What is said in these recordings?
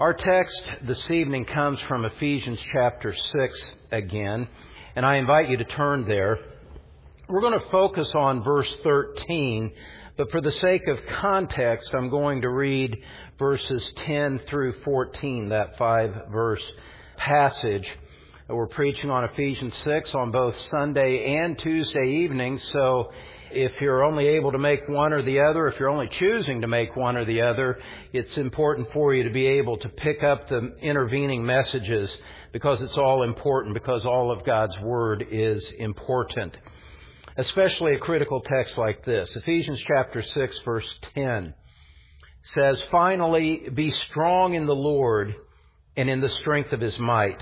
Our text this evening comes from Ephesians chapter 6 again, and I invite you to turn there. We're going to focus on verse 13, but for the sake of context, I'm going to read verses 10 through 14, that 5-verse passage. We're preaching on Ephesians 6 on both Sunday and Tuesday evenings, so if you're only able to make one or the other, if you're only choosing to make one or the other, it's important for you to be able to pick up the intervening messages because it's all important, because all of God's Word is important. Especially a critical text like this. Ephesians chapter 6, verse 10 says, "Finally, be strong in the Lord and in the strength of His might.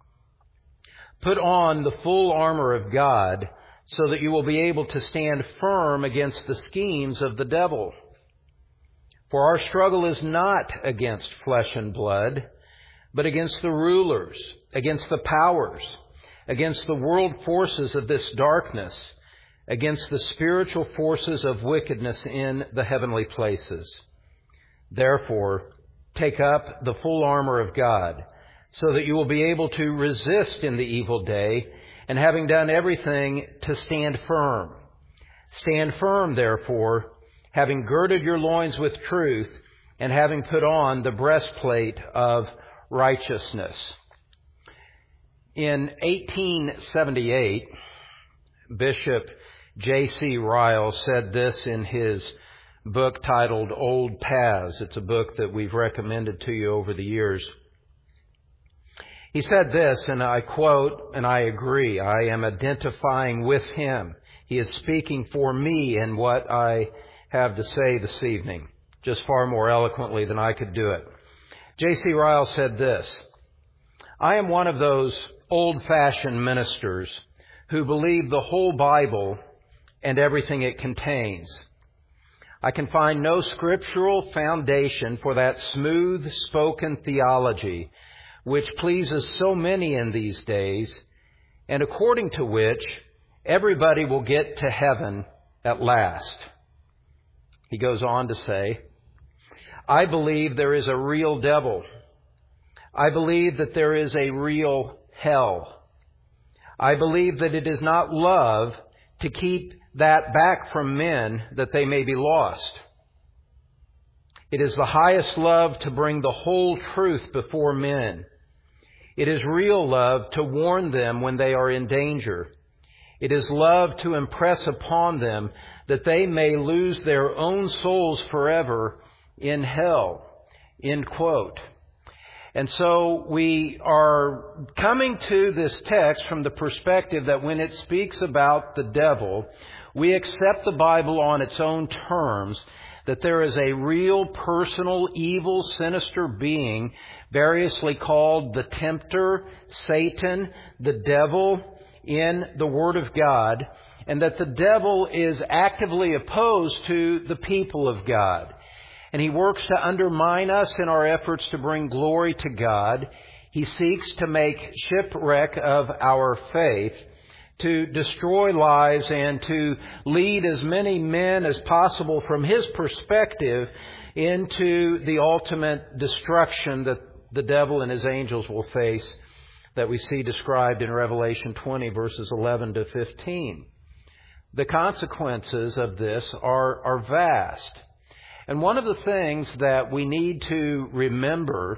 Put on the full armor of God, so that you will be able to stand firm against the schemes of the devil. For our struggle is not against flesh and blood, but against the rulers, against the powers, against the world forces of this darkness, against the spiritual forces of wickedness in the heavenly places. Therefore, take up the full armor of God, so that you will be able to resist in the evil day, and having done everything, to stand firm. Stand firm, therefore, having girded your loins with truth, and having put on the breastplate of righteousness." In 1878, Bishop J.C. Ryle said this in his book titled Old Paths. It's a book that we've recommended to you over the years. He said this, and I quote, and I agree, I am identifying with him. He is speaking for me in what I have to say this evening, just far more eloquently than I could do it. J.C. Ryle said this, "I am one of those old-fashioned ministers who believe the whole Bible and everything it contains. I can find no scriptural foundation for that smooth-spoken theology which pleases so many in these days, and according to which everybody will get to heaven at last." He goes on to say, "I believe there is a real devil. I believe that there is a real hell. I believe that it is not love to keep that back from men that they may be lost. It is the highest love to bring the whole truth before men. It is real love to warn them when they are in danger. It is love to impress upon them that they may lose their own souls forever in hell." End quote. And so we are coming to this text from the perspective that when it speaks about the devil, we accept the Bible on its own terms, that there is a real personal, evil, sinister being, variously called the tempter, Satan, the devil, in the Word of God, and that the devil is actively opposed to the people of God. And he works to undermine us in our efforts to bring glory to God. He seeks to make shipwreck of our faith, to destroy lives, and to lead as many men as possible from his perspective into the ultimate destruction that the devil and his angels will face, that we see described in Revelation 20, verses 11 to 15. The consequences of this are vast. And one of the things that we need to remember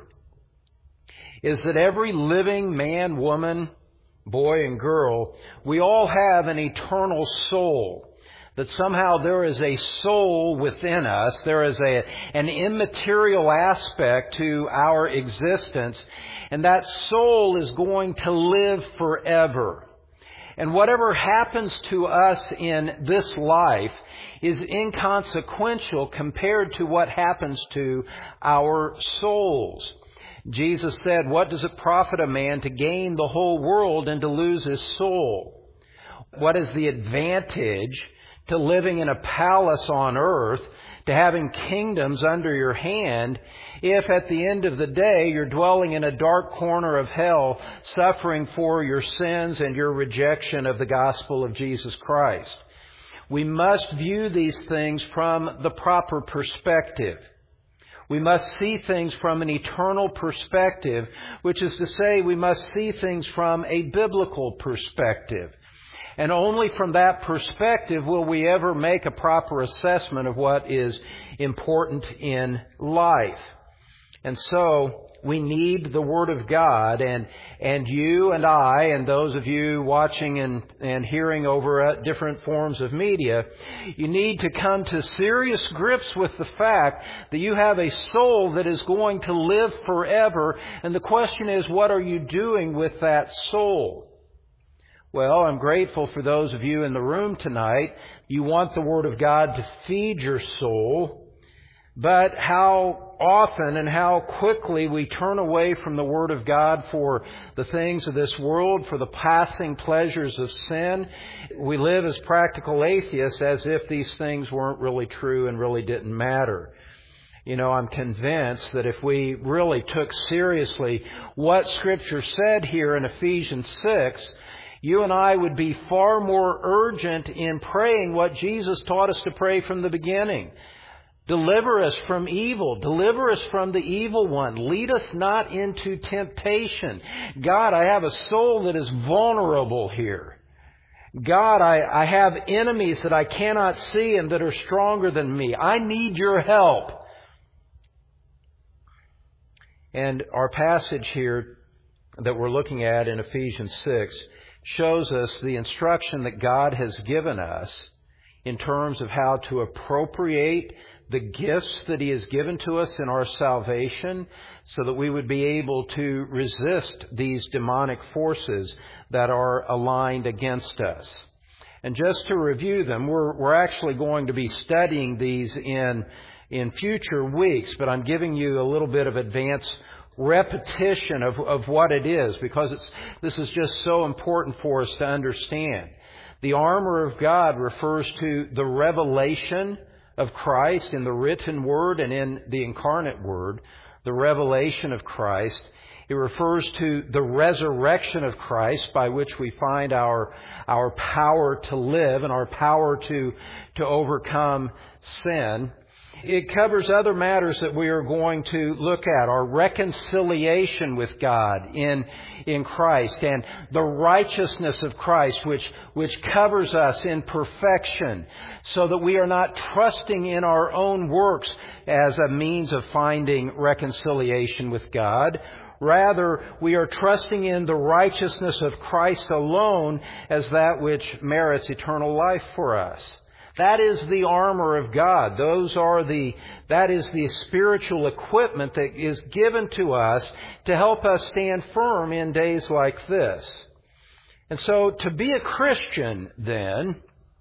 is that every living man, woman, boy, and girl, we all have an eternal soul. That somehow there is a soul within us. There is an immaterial aspect to our existence. And that soul is going to live forever. And whatever happens to us in this life is inconsequential compared to what happens to our souls. Jesus said, "What does it profit a man to gain the whole world and to lose his soul? What is the advantage to living in a palace on earth, to having kingdoms under your hand, if at the end of the day you're dwelling in a dark corner of hell, suffering for your sins and your rejection of the gospel of Jesus Christ?" We must view these things from the proper perspective. We must see things from an eternal perspective, which is to say we must see things from a biblical perspective. And only from that perspective will we ever make a proper assessment of what is important in life. And so we need the Word of God, and you and I and those of you watching and hearing over different forms of media, you need to come to serious grips with the fact that you have a soul that is going to live forever. And the question is, what are you doing with that soul? Well, I'm grateful for those of you in the room tonight. You want the Word of God to feed your soul. But how often and how quickly we turn away from the Word of God for the things of this world, for the passing pleasures of sin. We live as practical atheists as if these things weren't really true and really didn't matter. You know, I'm convinced that if we really took seriously what Scripture said here in Ephesians 6, you and I would be far more urgent in praying what Jesus taught us to pray from the beginning. Deliver us from evil. Deliver us from the evil one. Lead us not into temptation. God, I have a soul that is vulnerable here. God, I have enemies that I cannot see and that are stronger than me. I need your help. And our passage here that we're looking at in Ephesians 6 shows us the instruction that God has given us in terms of how to appropriate the gifts that He has given to us in our salvation so that we would be able to resist these demonic forces that are aligned against us. And just to review them, we're actually going to be studying these in future weeks, but I'm giving you a little bit of advance repetition of what it is because this is just so important for us to understand. The armor of God refers to the revelation of Christ in the written Word and in the incarnate Word, the revelation of Christ. It refers to the resurrection of Christ by which we find our power to live and our power to overcome sin. It covers other matters that we are going to look at. Our reconciliation with God in Christ and the righteousness of Christ which covers us in perfection so that we are not trusting in our own works as a means of finding reconciliation with God. Rather, we are trusting in the righteousness of Christ alone as that which merits eternal life for us. That is the armor of God. That is the spiritual equipment that is given to us to help us stand firm in days like this. And so to be a Christian then,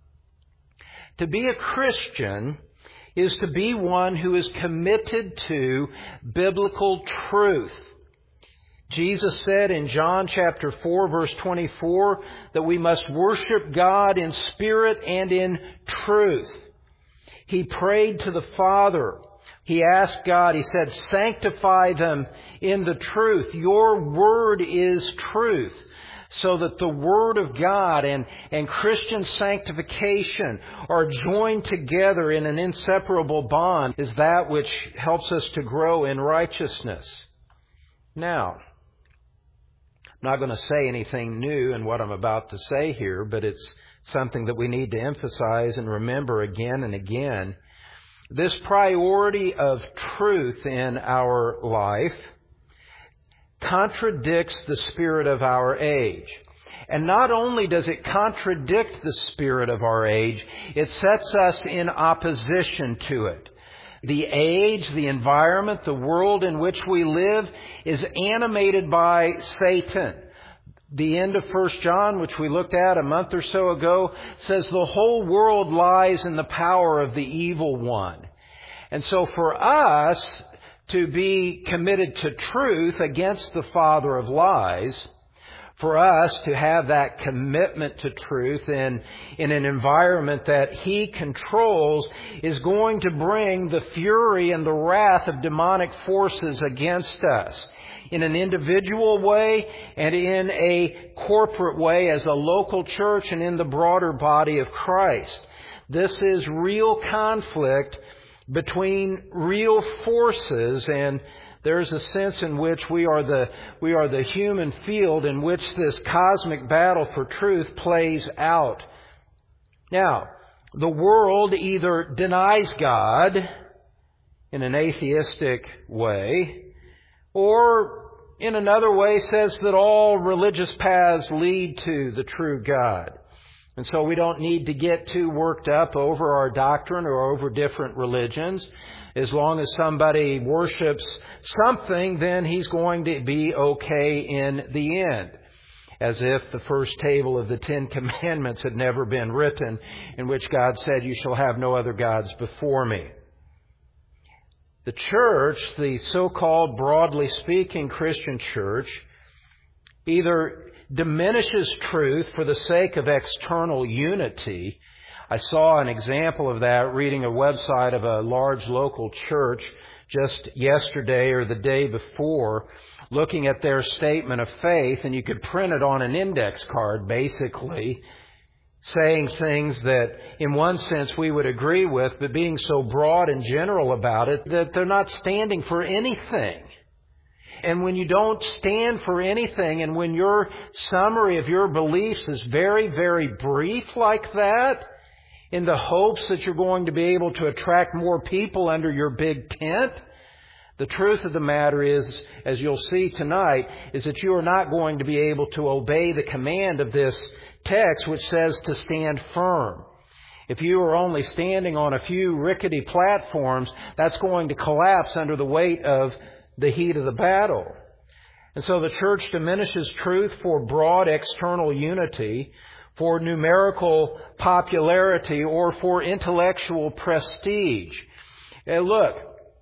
is to be one who is committed to biblical truth. Jesus said in John chapter 4, verse 24, that we must worship God in spirit and in truth. He prayed to the Father. He asked God, He said, sanctify them in the truth. Your word is truth. So that the Word of God and Christian sanctification are joined together in an inseparable bond is that which helps us to grow in righteousness. Now, I'm not going to say anything new in what I'm about to say here, but it's something that we need to emphasize and remember again and again. This priority of truth in our life contradicts the spirit of our age. And not only does it contradict the spirit of our age, it sets us in opposition to it. The age, the environment, the world in which we live is animated by Satan. The end of 1 John, which we looked at a month or so ago, says the whole world lies in the power of the evil one. And so for us to be committed to truth against the father of lies, for us to have that commitment to truth in an environment that He controls is going to bring the fury and the wrath of demonic forces against us in an individual way and in a corporate way as a local church and in the broader body of Christ. This is real conflict between real forces, and there's a sense in which we are the human field in which this cosmic battle for truth plays out. Now, the world either denies God in an atheistic way, or in another way says that all religious paths lead to the true God. And so we don't need to get too worked up over our doctrine or over different religions. As long as somebody worships something, then he's going to be okay in the end. As if the first table of the Ten Commandments had never been written, in which God said, "You shall have no other gods before me." The church, the so-called, broadly speaking, Christian church, either diminishes truth for the sake of external unity. I saw an example of that reading a website of a large local church just yesterday or the day before, looking at their statement of faith, and you could print it on an index card, basically, saying things that in one sense we would agree with, but being so broad and general about it that they're not standing for anything. And when you don't stand for anything, and when your summary of your beliefs is very, very brief like that, in the hopes that you're going to be able to attract more people under your big tent, the truth of the matter is, as you'll see tonight, is that you are not going to be able to obey the command of this text, which says to stand firm. If you are only standing on a few rickety platforms, that's going to collapse under the weight of the heat of the battle. And so the church diminishes truth for broad external unity, for numerical popularity, or for intellectual prestige. Look,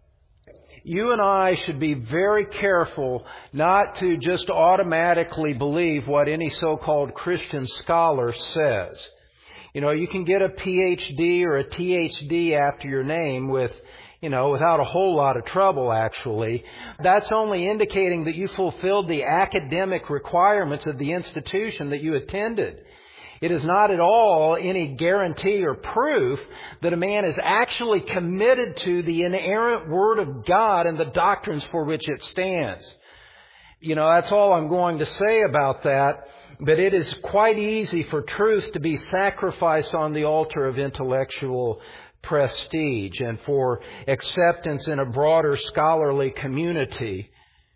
you and I should be very careful not to just automatically believe what any so-called Christian scholar says. You know, you can get a PhD or a THD after your name without a whole lot of trouble, actually. That's only indicating that you fulfilled the academic requirements of the institution that you attended. It is not at all any guarantee or proof that a man is actually committed to the inerrant Word of God and the doctrines for which it stands. That's all I'm going to say about that. But it is quite easy for truth to be sacrificed on the altar of intellectual prestige and for acceptance in a broader scholarly community.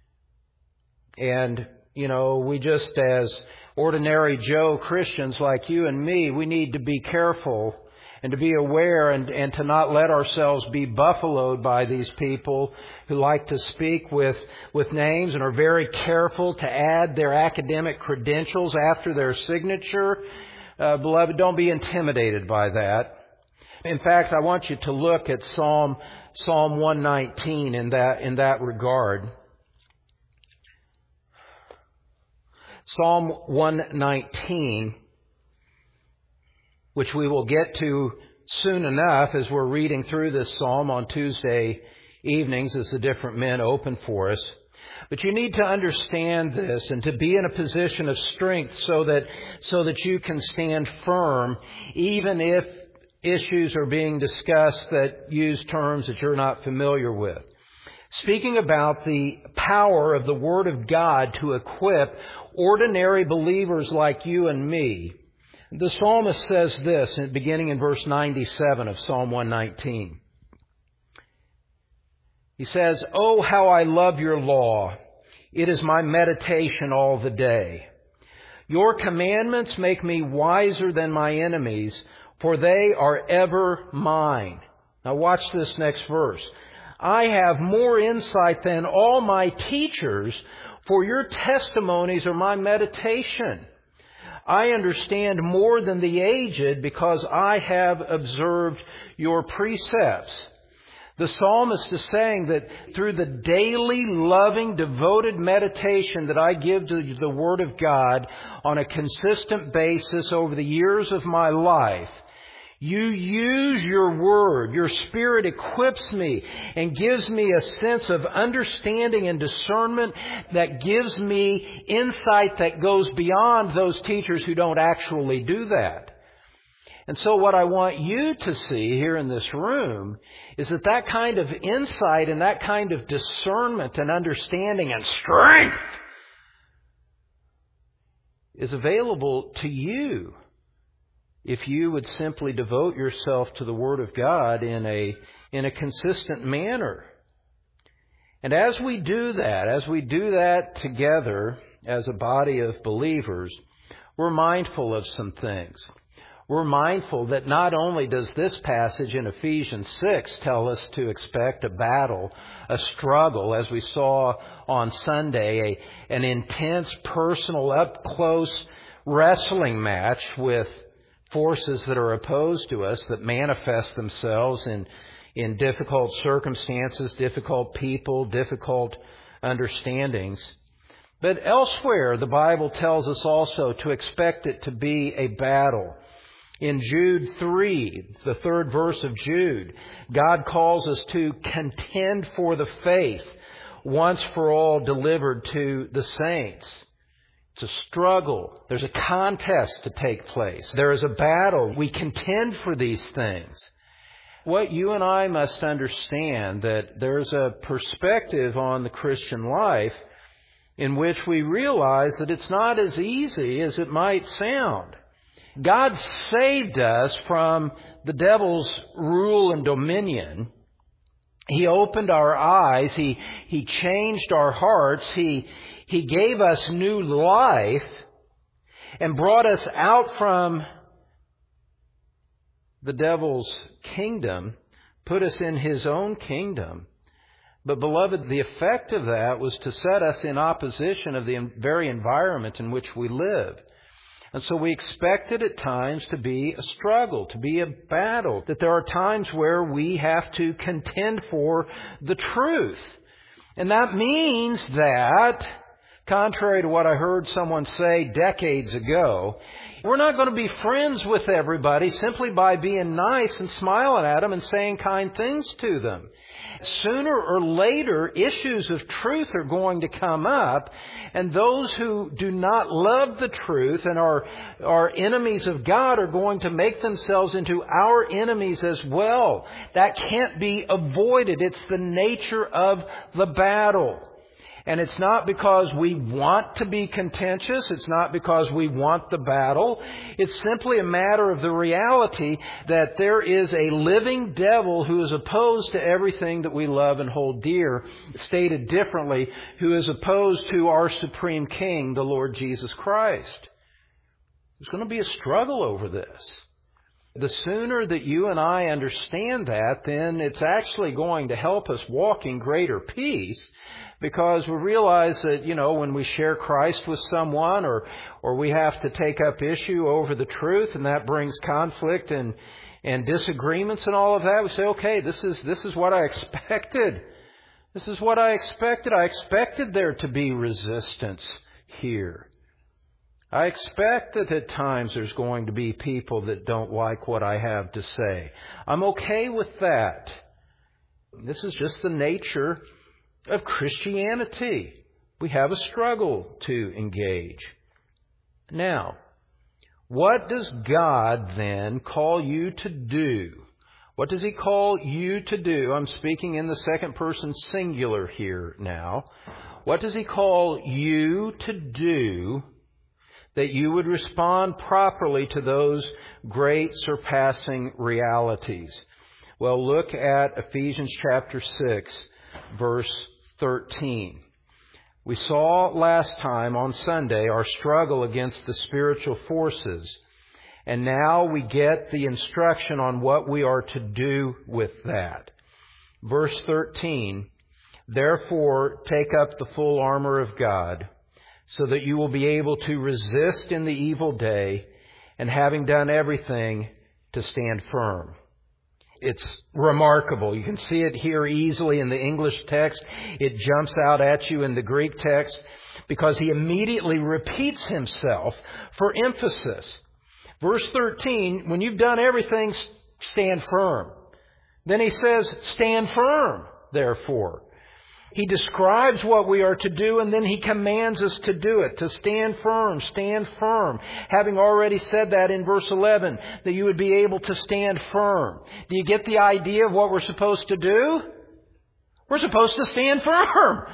And, we just as ordinary Joe Christians like you and me, we need to be careful and to be aware and to not let ourselves be buffaloed by these people who like to speak with names and are very careful to add their academic credentials after their signature. Beloved, don't be intimidated by that. In fact, I want you to look at Psalm 119 in that regard. Psalm 119, which we will get to soon enough as we're reading through this psalm on Tuesday evenings as the different men open for us. But you need to understand this and to be in a position of strength so that you can stand firm, even if issues are being discussed that use terms that you're not familiar with. Speaking about the power of the Word of God to equip ordinary believers like you and me, the psalmist says this, beginning in verse 97 of Psalm 119. He says, "Oh, how I love your law. It is my meditation all the day. Your commandments make me wiser than my enemies, for they are ever mine." Now watch this next verse. "I have more insight than all my teachers, for your testimonies are my meditation. I understand more than the aged because I have observed your precepts." The psalmist is saying that through the daily, loving, devoted meditation that I give to the Word of God on a consistent basis over the years of my life, you use your Word. Your Spirit equips me and gives me a sense of understanding and discernment that gives me insight that goes beyond those teachers who don't actually do that. And so what I want you to see here in this room is that kind of insight and that kind of discernment and understanding and strength is available to you if you would simply devote yourself to the Word of God in a consistent manner. And as we do that together as a body of believers, we're mindful of some things. We're mindful that not only does this passage in Ephesians 6 tell us to expect a battle, a struggle, as we saw on Sunday, an intense, personal, up-close wrestling match with forces that are opposed to us, that manifest themselves in difficult circumstances, difficult people, difficult understandings. But elsewhere, the Bible tells us also to expect it to be a battle. In Jude 3, the third verse of Jude, God calls us to contend for the faith once for all delivered to the saints. It's a struggle. There's a contest to take place. There is a battle. We contend for these things. What you and I must understand, that there's a perspective on the Christian life in which we realize that it's not as easy as it might sound. God saved us from the devil's rule and dominion. He opened our eyes. He changed our hearts. He gave us new life and brought us out from the devil's kingdom, put us in His own kingdom. But beloved, the effect of that was to set us in opposition of the very environment in which we live. And so we expect it at times to be a struggle, to be a battle, that there are times where we have to contend for the truth. And that means that, contrary to what I heard someone say decades ago, we're not going to be friends with everybody simply by being nice and smiling at them and saying kind things to them. Sooner or later, issues of truth are going to come up, and those who do not love the truth and are enemies of God are going to make themselves into our enemies as well. That can't be avoided. It's the nature of the battle. And it's not because we want to be contentious. It's not because we want the battle. It's simply a matter of the reality that there is a living devil who is opposed to everything that we love and hold dear. Stated differently, who is opposed to our supreme King, the Lord Jesus Christ. There's going to be a struggle over this. The sooner that you and I understand that, then it's actually going to help us walk in greater peace, because we realize that, when we share Christ with someone or we have to take up issue over the truth, and that brings conflict and disagreements and all of that, we say, okay, this is what I expected. This is what I expected. I expected there to be resistance here. I expect that at times there's going to be people that don't like what I have to say. I'm okay with that. This is just the nature of Christianity. We have a struggle to engage. Now, what does God then call you to do? What does He call you to do? I'm speaking in the second person singular here now. What does He call you to do that you would respond properly to those great surpassing realities? Well, look at Ephesians chapter 6, verse 13. We saw last time on Sunday our struggle against the spiritual forces. And now we get the instruction on what we are to do with that. Verse 13, therefore take up the full armor of God, so that you will be able to resist in the evil day, and having done everything, to stand firm. It's remarkable. You can see it here easily in the English text. It jumps out at you in the Greek text because he immediately repeats himself for emphasis. Verse 13, when you've done everything, stand firm. Then he says, stand firm, therefore. He describes what we are to do, and then He commands us to do it, to stand firm, stand firm. Having already said that in verse 11, that you would be able to stand firm. Do you get the idea of what we're supposed to do? We're supposed to stand firm.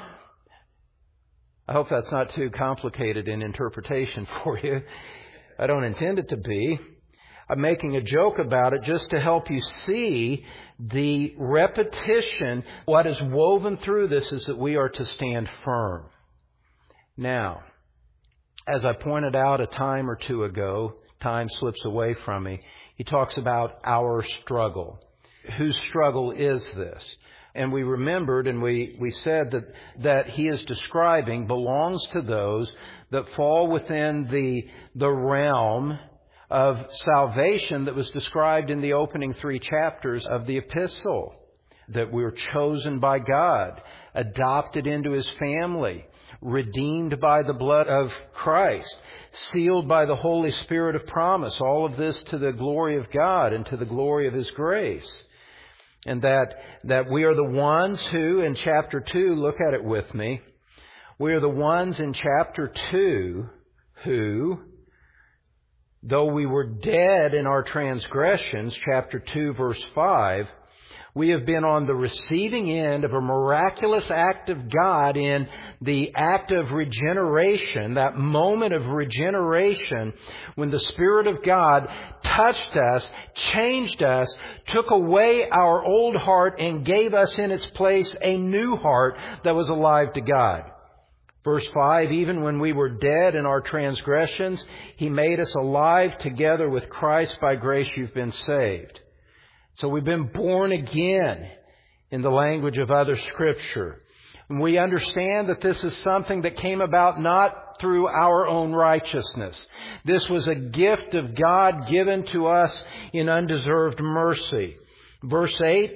I hope that's not too complicated in interpretation for you. I don't intend it to be. I'm making a joke about it just to help you see the repetition. What is woven through this is that we are to stand firm. Now, as I pointed out a time or two ago, time slips away from me, he talks about our struggle. Whose struggle is this? And we remembered and we said that he is describing belongs to those that fall within the realm of salvation that was described in the opening 3 chapters of the epistle. That we're chosen by God, adopted into His family, redeemed by the blood of Christ, sealed by the Holy Spirit of promise. All of this to the glory of God and to the glory of His grace. And that we are the ones who, in chapter 2, look at it with me, we are the ones in chapter 2 who, though we were dead in our transgressions, chapter 2, verse 5, we have been on the receiving end of a miraculous act of God in the act of regeneration, that moment of regeneration when the Spirit of God touched us, changed us, took away our old heart and gave us in its place a new heart that was alive to God. Verse 5, even when we were dead in our transgressions, He made us alive together with Christ. By grace you've been saved. So we've been born again in the language of other Scripture. And we understand that this is something that came about not through our own righteousness. This was a gift of God given to us in undeserved mercy. Verse 8,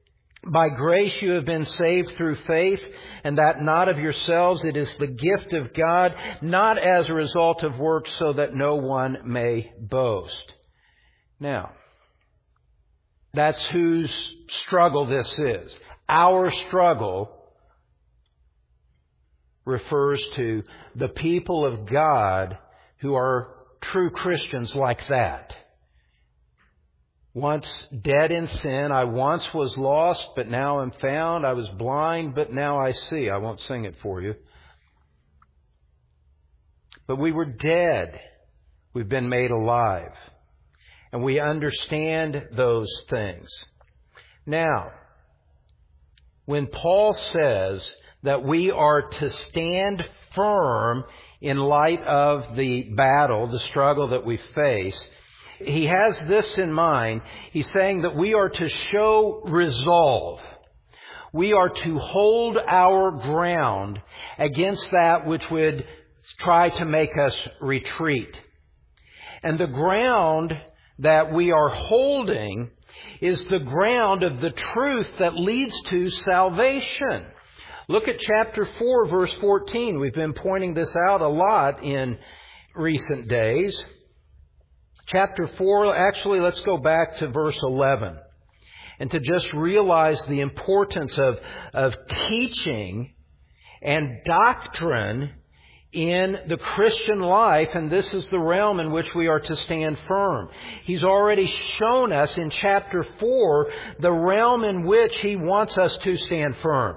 by grace you have been saved through faith, and that not of yourselves. It is the gift of God, not as a result of works, so that no one may boast. Now, that's whose struggle this is. Our struggle refers to the people of God who are true Christians like that. Once dead in sin, I once was lost, but now am found. I was blind, but now I see. I won't sing it for you. But we were dead. We've been made alive. And we understand those things. Now, when Paul says that we are to stand firm in light of the battle, the struggle that we face, he has this in mind. He's saying that we are to show resolve. We are to hold our ground against that which would try to make us retreat. And the ground that we are holding is the ground of the truth that leads to salvation. Look at chapter 4, verse 14. We've been pointing this out a lot in recent days. Chapter 4, actually, let's go back to verse 11. And to just realize the importance of teaching and doctrine in the Christian life, and this is the realm in which we are to stand firm. He's already shown us in chapter 4 the realm in which He wants us to stand firm.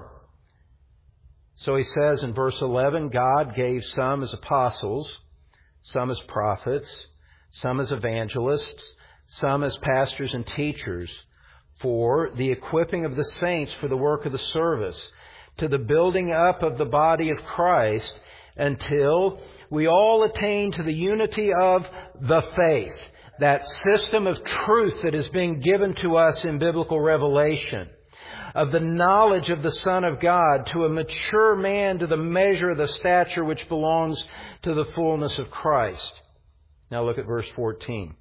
So he says in verse 11, God gave some as apostles, some as prophets, some as evangelists, some as pastors and teachers, for the equipping of the saints for the work of the service, to the building up of the body of Christ, until we all attain to the unity of the faith, that system of truth that is being given to us in biblical revelation, of the knowledge of the Son of God, to a mature man, to the measure of the stature which belongs to the fullness of Christ. Now look at verse 14.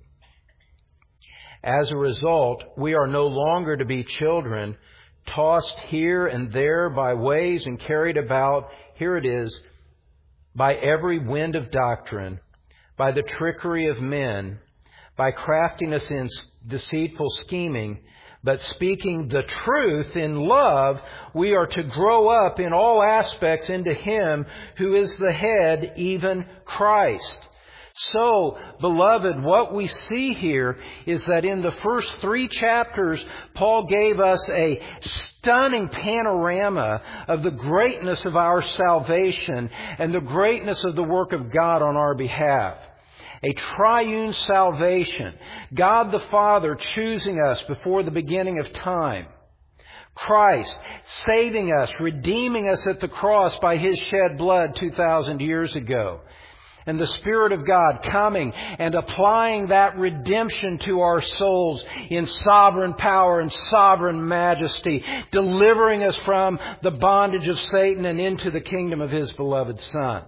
As a result, we are no longer to be children, tossed here and there by waves and carried about, here it is, by every wind of doctrine, by the trickery of men, by craftiness in deceitful scheming, But speaking the truth in love, we are to grow up in all aspects into Him who is the head, even Christ. So, beloved, what we see here is that in the first 3 chapters, Paul gave us a stunning panorama of the greatness of our salvation and the greatness of the work of God on our behalf. A triune salvation. God the Father choosing us before the beginning of time. Christ saving us, redeeming us at the cross by His shed blood 2,000 years ago. And the Spirit of God coming and applying that redemption to our souls in sovereign power and sovereign majesty, delivering us from the bondage of Satan and into the kingdom of His beloved Son.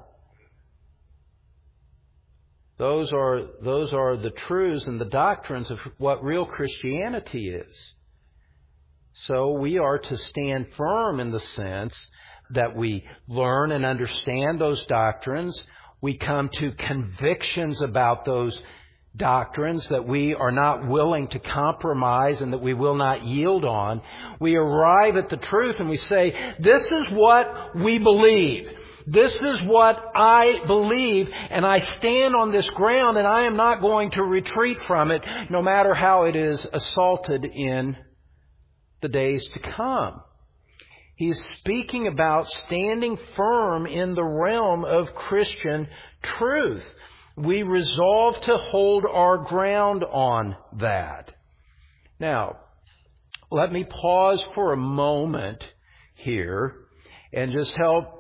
Those are the truths and the doctrines of what real Christianity is. So we are to stand firm in the sense that we learn and understand those doctrines. We come to convictions about those doctrines that we are not willing to compromise and that we will not yield on. We arrive at the truth and we say, this is what we believe. This is what I believe, and I stand on this ground, and I am not going to retreat from it, no matter how it is assaulted in the days to come. He's speaking about standing firm in the realm of Christian truth. We resolve to hold our ground on that. Now, let me pause for a moment here and just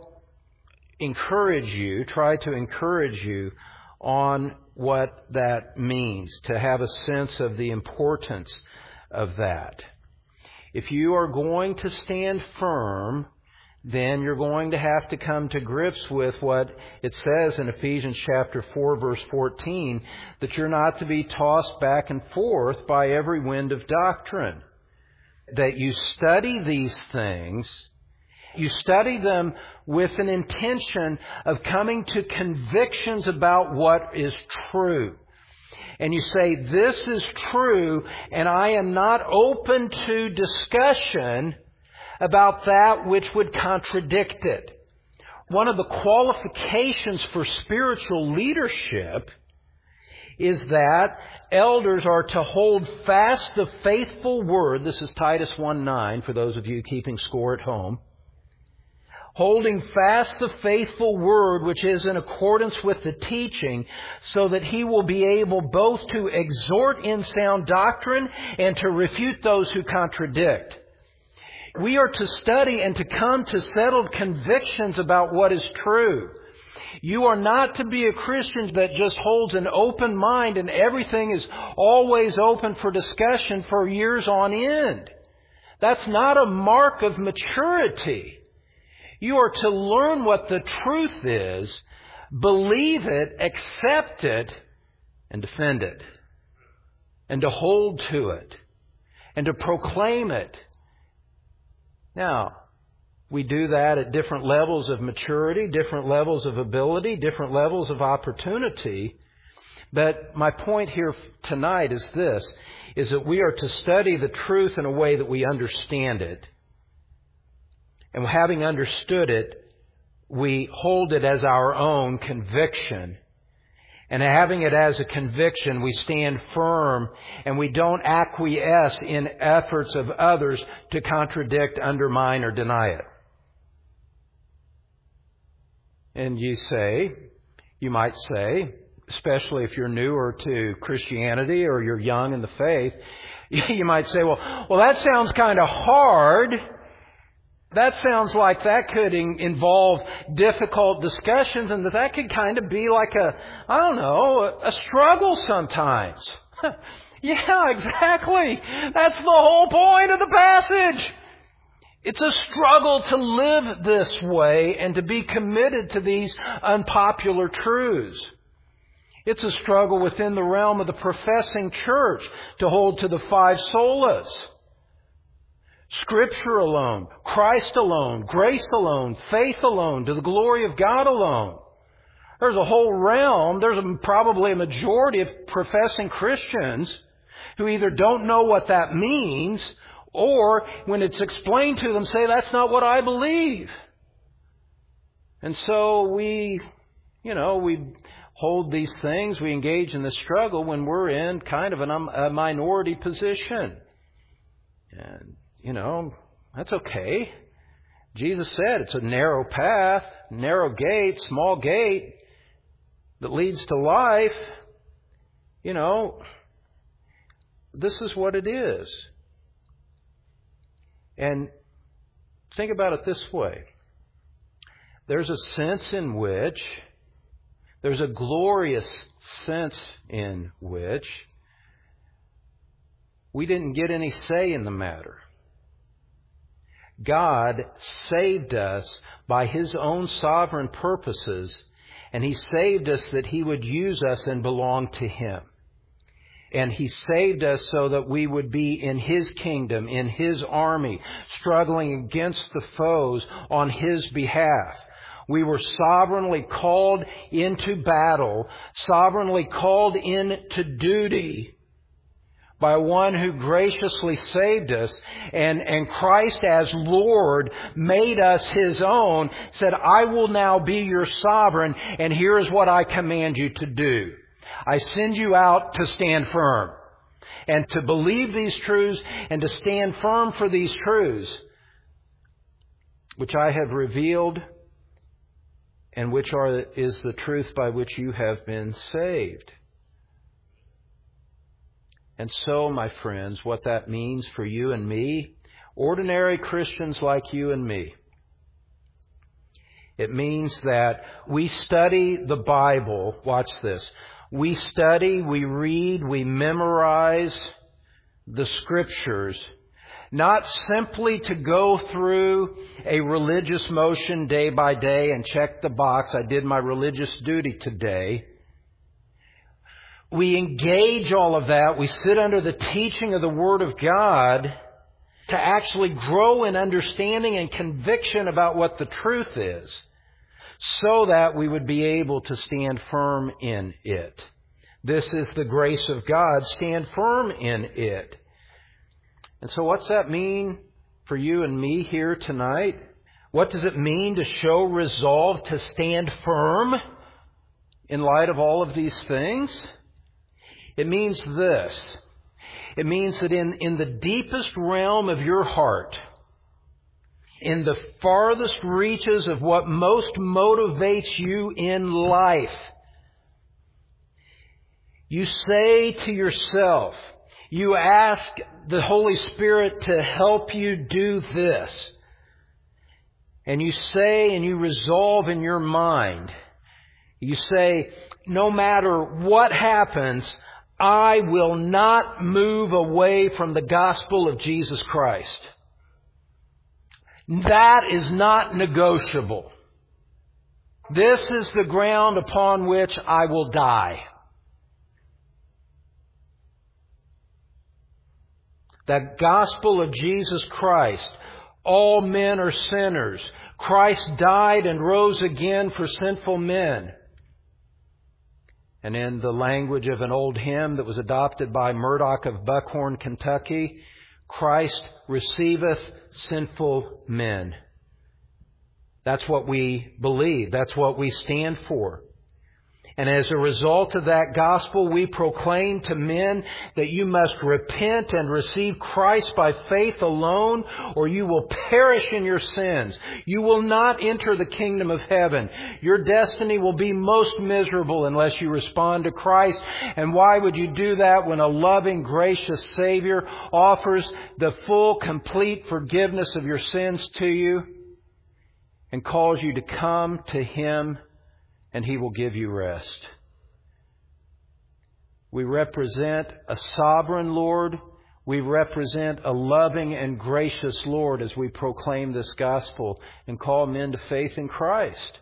try to encourage you on what that means, to have a sense of the importance of that. If you are going to stand firm, then you're going to have to come to grips with what it says in Ephesians chapter 4, verse 14, that you're not to be tossed back and forth by every wind of doctrine. That you study these things, you study them with an intention of coming to convictions about what is true. And you say, this is true, and I am not open to discussion about that which would contradict it. One of the qualifications for spiritual leadership is that elders are to hold fast the faithful word. This is Titus 1:9 for those of you keeping score at home. Holding fast the faithful word which is in accordance with the teaching, so that he will be able both to exhort in sound doctrine and to refute those who contradict. We are to study and to come to settled convictions about what is true. You are not to be a Christian that just holds an open mind and everything is always open for discussion for years on end. That's not a mark of maturity. You are to learn what the truth is, believe it, accept it, and defend it. And to hold to it. And to proclaim it. Now, we do that at different levels of maturity, different levels of ability, different levels of opportunity. But my point here tonight is this, is that we are to study the truth in a way that we understand it. And having understood it, we hold it as our own conviction. And having it as a conviction, we stand firm and we don't acquiesce in efforts of others to contradict, undermine, or deny it. And you might say, especially if you're newer to Christianity or you're young in the faith, you might say, well, that sounds kind of hard. That sounds like that could involve difficult discussions and that could kind of be like a struggle sometimes. Yeah, exactly. That's the whole point of the passage. It's a struggle to live this way and to be committed to these unpopular truths. It's a struggle within the realm of the professing church to hold to the 5 solas. Scripture alone, Christ alone, grace alone, faith alone, to the glory of God alone. There's a whole realm, there's probably a majority of professing Christians who either don't know what that means, or when it's explained to them, say, that's not what I believe. And so we hold these things, we engage in the struggle when we're in kind of a minority position. And, that's okay. Jesus said it's a narrow path, narrow gate, small gate that leads to life. This is what it is. And think about it this way. There's a sense in which, there's a glorious sense in which we didn't get any say in the matter. God saved us by His own sovereign purposes, and He saved us that He would use us and belong to Him. And He saved us so that we would be in His kingdom, in His army, struggling against the foes on His behalf. We were sovereignly called into battle, sovereignly called into duty by one who graciously saved us, and Christ as Lord made us His own, said, I will now be your sovereign, and here is what I command you to do. I send you out to stand firm and to believe these truths and to stand firm for these truths, which I have revealed and which is the truth by which you have been saved. And so, my friends, what that means for you and me, ordinary Christians like you and me, it means that we study the Bible. Watch this. We study, we read, we memorize the Scriptures, not simply to go through a religious motion day by day and check the box, I did my religious duty today. We engage all of that. We sit under the teaching of the Word of God to actually grow in understanding and conviction about what the truth is, so that we would be able to stand firm in it. This is the grace of God. Stand firm in it. And so what's that mean for you and me here tonight? What does it mean to show resolve to stand firm in light of all of these things? It means this. It means that in the deepest realm of your heart, in the farthest reaches of what most motivates you in life, you say to yourself, you ask the Holy Spirit to help you do this. And you say and you resolve in your mind, you say, no matter what happens, I will not move away from the gospel of Jesus Christ. That is not negotiable. This is the ground upon which I will die. That gospel of Jesus Christ. All men are sinners. Christ died and rose again for sinful men. And in the language of an old hymn that was adopted by Murdoch of Buckhorn, Kentucky, Christ receiveth sinful men. That's what we believe. That's what we stand for. And as a result of that gospel, we proclaim to men that you must repent and receive Christ by faith alone, or you will perish in your sins. You will not enter the kingdom of heaven. Your destiny will be most miserable unless you respond to Christ. And why would you do that when a loving, gracious Savior offers the full, complete forgiveness of your sins to you and calls you to come to Him, and He will give you rest? We represent a sovereign Lord. We represent a loving and gracious Lord as we proclaim this gospel and call men to faith in Christ.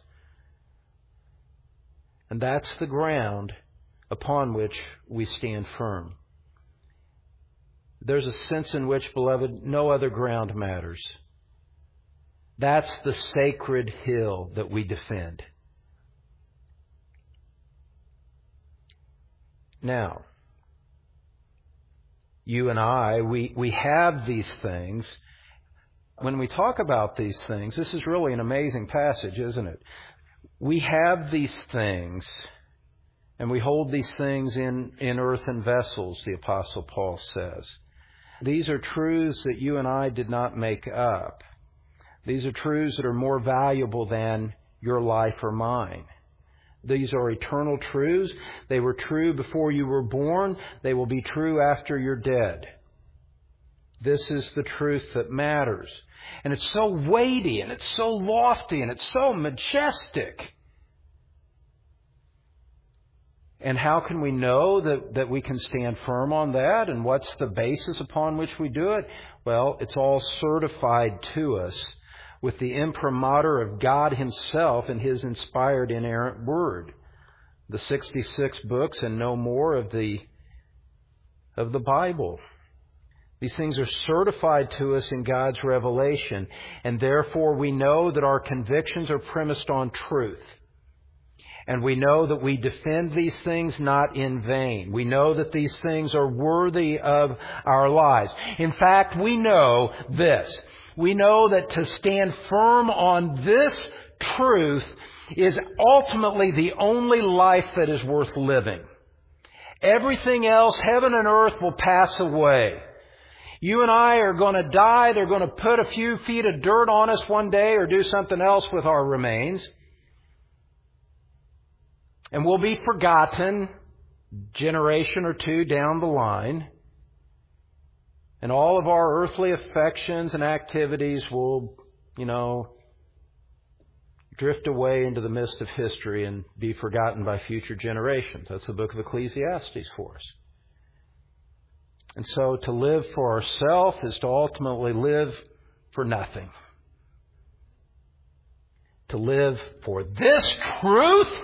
And that's the ground upon which we stand firm. There's a sense in which, beloved, no other ground matters. That's the sacred hill that we defend. Now, you and I, we have these things. When we talk about these things, this is really an amazing passage, isn't it? We have these things, and we hold these things in earthen vessels, the Apostle Paul says. These are truths that you and I did not make up. These are truths that are more valuable than your life or mine. These are eternal truths. They were true before you were born. They will be true after you're dead. This is the truth that matters. And it's so weighty, and it's so lofty, and it's so majestic. And how can we know that we can stand firm on that? And what's the basis upon which we do it? Well, it's all certified to us with the imprimatur of God Himself in His inspired, inerrant Word. The 66 books and no more of the Bible. These things are certified to us in God's revelation, and therefore we know that our convictions are premised on truth. And we know that we defend these things not in vain. We know that these things are worthy of our lives. In fact, we know this. We know that to stand firm on this truth is ultimately the only life that is worth living. Everything else, heaven and earth, will pass away. You and I are going to die. They're going to put a few feet of dirt on us one day or do something else with our remains. And we'll be forgotten generation or two down the line. And all of our earthly affections and activities will, drift away into the mist of history and be forgotten by future generations. That's the book of Ecclesiastes for us. And so to live for ourselves is to ultimately live for nothing. To live for this truth,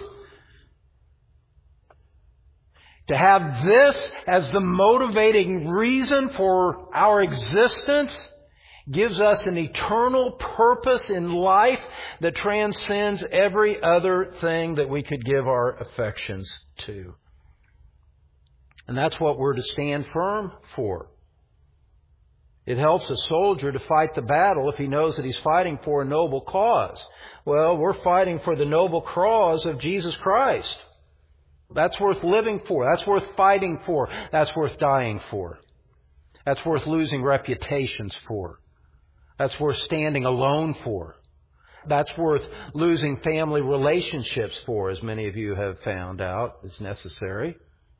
to have this as the motivating reason for our existence, gives us an eternal purpose in life that transcends every other thing that we could give our affections to. And that's what we're to stand firm for. It helps a soldier to fight the battle if he knows that he's fighting for a noble cause. Well, we're fighting for the noble cause of Jesus Christ. That's worth living for. That's worth fighting for. That's worth dying for. That's worth losing reputations for. That's worth standing alone for. That's worth losing family relationships for, as many of you have found out is necessary.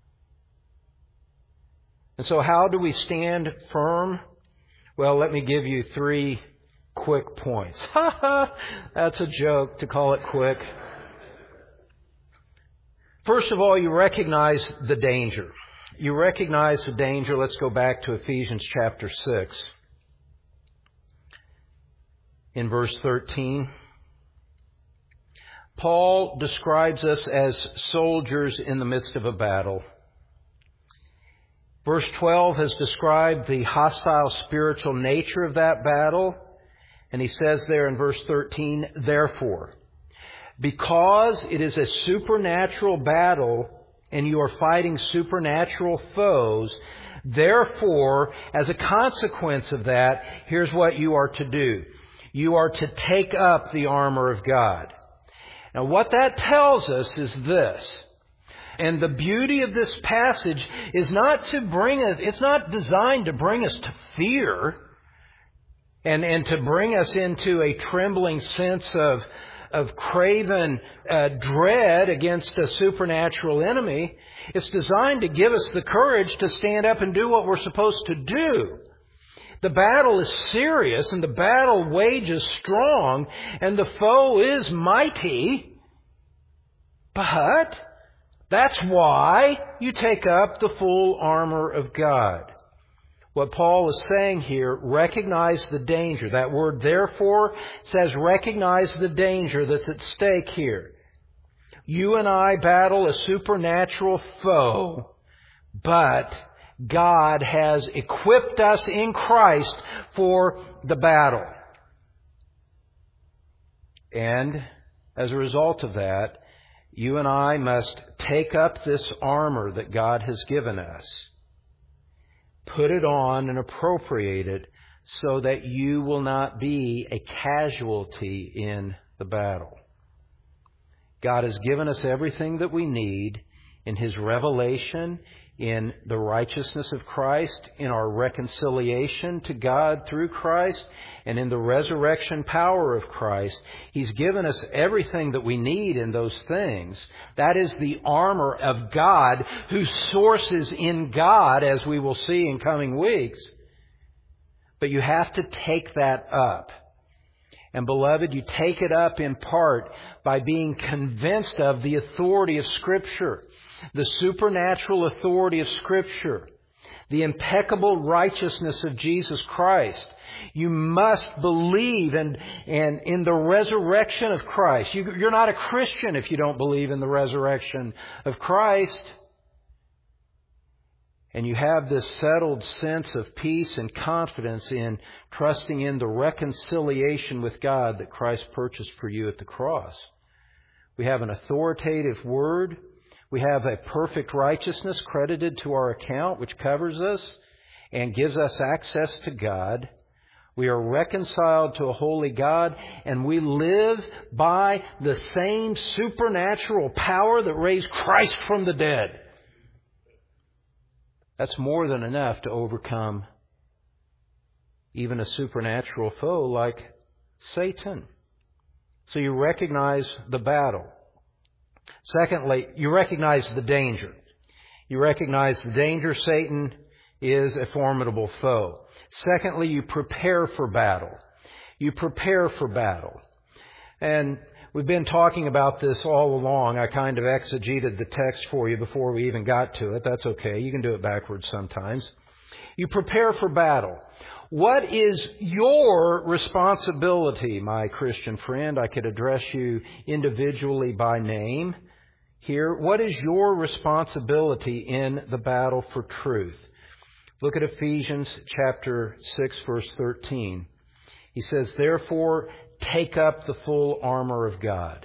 And so how do we stand firm? Well, let me give you 3 quick points. That's a joke to call it quick. First of all, you recognize the danger. You recognize the danger. Let's go back to Ephesians chapter 6. In verse 13, Paul describes us as soldiers in the midst of a battle. Verse 12 has described the hostile spiritual nature of that battle. And he says there in verse 13, therefore, because it is a supernatural battle and you are fighting supernatural foes, therefore, as a consequence of that, here's what you are to do. You are to take up the armor of God. Now, what that tells us is this. And the beauty of this passage is not to bring us, it's not designed to bring us to fear and to bring us into a trembling sense of craven dread against a supernatural enemy. It's designed to give us the courage to stand up and do what we're supposed to do. The battle is serious and the battle wages strong and the foe is mighty. But that's why you take up the full armor of God. What Paul is saying here, recognize the danger. That word therefore says recognize the danger that's at stake here. You and I battle a supernatural foe, but God has equipped us in Christ for the battle. And as a result of that, you and I must take up this armor that God has given us. Put it on and appropriate it so that you will not be a casualty in the battle. God has given us everything that we need in His revelation, in the righteousness of Christ, in our reconciliation to God through Christ, and in the resurrection power of Christ. He's given us everything that we need in those things. That is the armor of God, whose source is in God, as we will see in coming weeks. But you have to take that up. And beloved, you take it up in part by being convinced of the authority of Scripture, the supernatural authority of Scripture, the impeccable righteousness of Jesus Christ. You must believe in the resurrection of Christ. You're not a Christian if you don't believe in the resurrection of Christ. And you have this settled sense of peace and confidence in trusting in the reconciliation with God that Christ purchased for you at the cross. We have an authoritative Word. We have a perfect righteousness credited to our account, which covers us and gives us access to God. We are reconciled to a holy God, and we live by the same supernatural power that raised Christ from the dead. That's more than enough to overcome even a supernatural foe like Satan. So you recognize the battle. Secondly, you recognize the danger. You recognize the danger. Satan is a formidable foe. Secondly, you prepare for battle. You prepare for battle. And we've been talking about this all along. I kind of exegeted the text for you before we even got to it. That's okay. You can do it backwards sometimes. You prepare for battle. What is your responsibility, my Christian friend? I could address you individually by name here. What is your responsibility in the battle for truth? Look at Ephesians chapter 6, verse 13. He says, "Therefore, take up the full armor of God."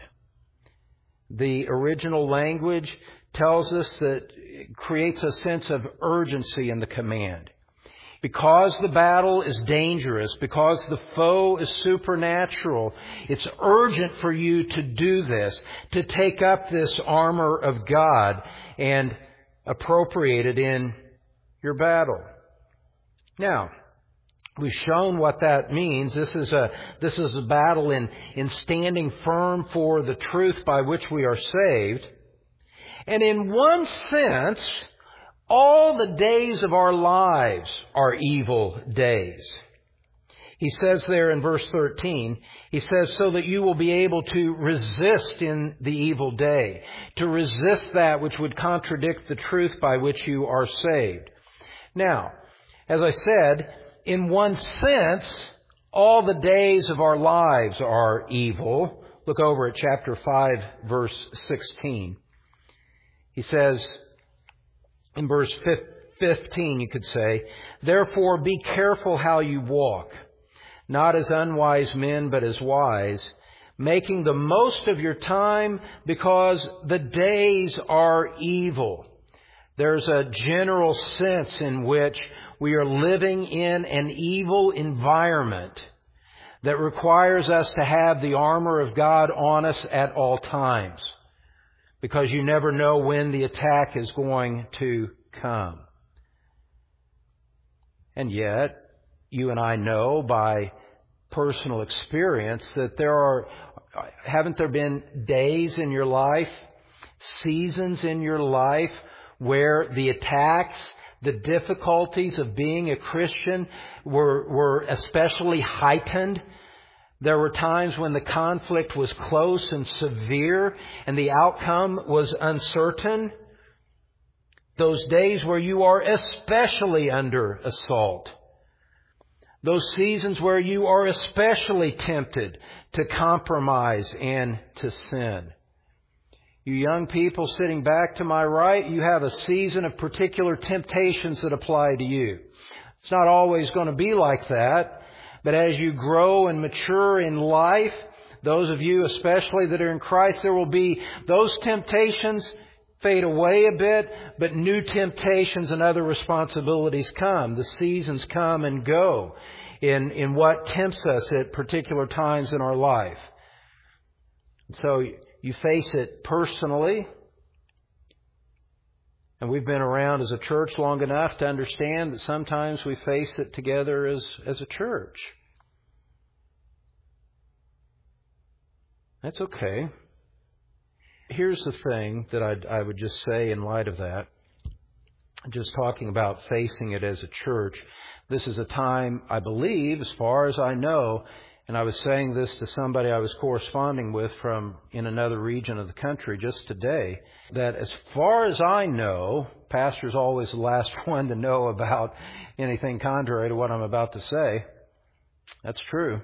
The original language tells us that it creates a sense of urgency in the command. Because the battle is dangerous, because the foe is supernatural, it's urgent for you to do this, to take up this armor of God and appropriate it in your battle. Now, we've shown what that means. This is a battle in standing firm for the truth by which we are saved. And in one sense, all the days of our lives are evil days. He says there in verse 13, he says, so that you will be able to resist in the evil day, to resist that which would contradict the truth by which you are saved. Now, as I said, in one sense, all the days of our lives are evil. Look over at chapter 5, verse 16. He says, in verse 15, you could say, therefore be careful how you walk, not as unwise men, but as wise, making the most of your time because the days are evil. There's a general sense in which we are living in an evil environment that requires us to have the armor of God on us at all times, because you never know when the attack is going to come. And yet, you and I know by personal experience that haven't there been days in your life, seasons in your life, where the attacks, the difficulties of being a Christian were especially heightened? There were times when the conflict was close and severe and the outcome was uncertain. Those days where you are especially under assault. Those seasons where you are especially tempted to compromise and to sin. You young people sitting back to my right, you have a season of particular temptations that apply to you. It's not always going to be like that. But as you grow and mature in life, those of you especially that are in Christ, there will be those temptations fade away a bit, but new temptations and other responsibilities come. The seasons come and go in what tempts us at particular times in our life. So you face it personally. And we've been around as a church long enough to understand that sometimes we face it together as a church. That's okay. Here's the thing that I would just say in light of that. Just talking about facing it as a church. This is a time, I believe, as far as I know, and I was saying this to somebody I was corresponding with from in another region of the country just today, that as far as I know, pastor's always the last one to know about anything contrary to what I'm about to say. That's true.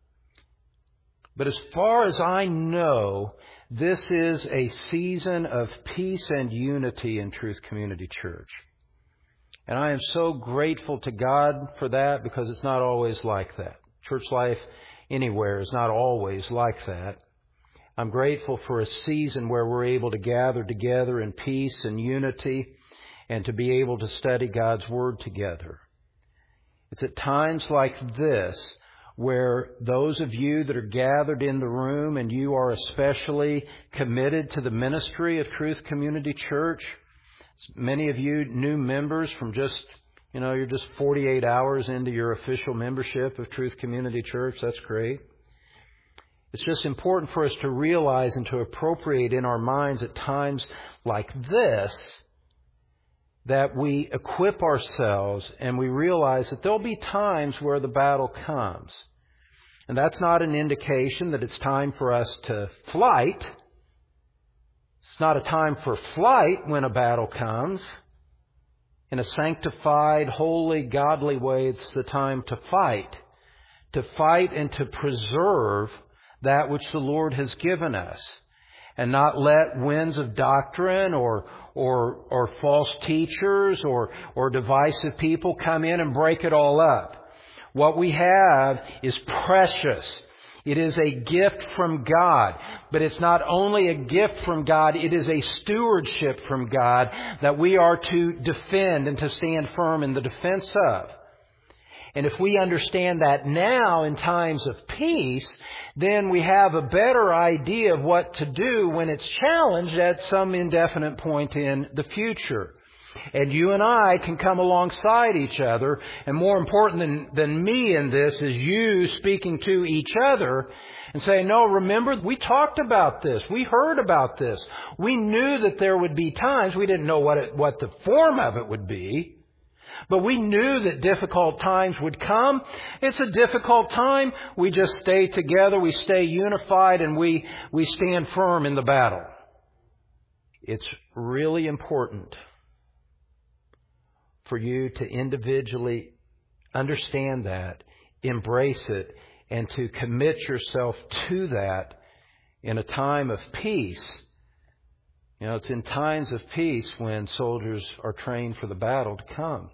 But as far as I know, this is a season of peace and unity in Truth Community Church. And I am so grateful to God for that, because it's not always like that. Church life anywhere is not always like that. I'm grateful for a season where we're able to gather together in peace and unity and to be able to study God's Word together. It's at times like this where those of you that are gathered in the room and you are especially committed to the ministry of Truth Community Church, many of you new members from you're just 48 hours into your official membership of Truth Community Church. That's great. It's just important for us to realize and to appropriate in our minds at times like this that we equip ourselves and we realize that there'll be times where the battle comes. And that's not an indication that it's time for us to flight. It's not a time for flight when a battle comes. In a sanctified, holy, godly way, it's the time to fight. To fight and to preserve that which the Lord has given us. And not let winds of doctrine or false teachers or divisive people come in and break it all up. What we have is precious. It is a gift from God. But it's not only a gift from God, it is a stewardship from God that we are to defend and to stand firm in the defense of. And if we understand that now in times of peace, then we have a better idea of what to do when it's challenged at some indefinite point in the future. And you and I can come alongside each other. And more important than me in this is you speaking to each other and saying, no, remember, we talked about this. We heard about this. We knew that there would be times. We didn't know what the form of it would be. But we knew that difficult times would come. It's a difficult time. We just stay together. We stay unified and we stand firm in the battle. It's really important for you to individually understand that, embrace it, and to commit yourself to that in a time of peace. You know, it's in times of peace when soldiers are trained for the battle to come.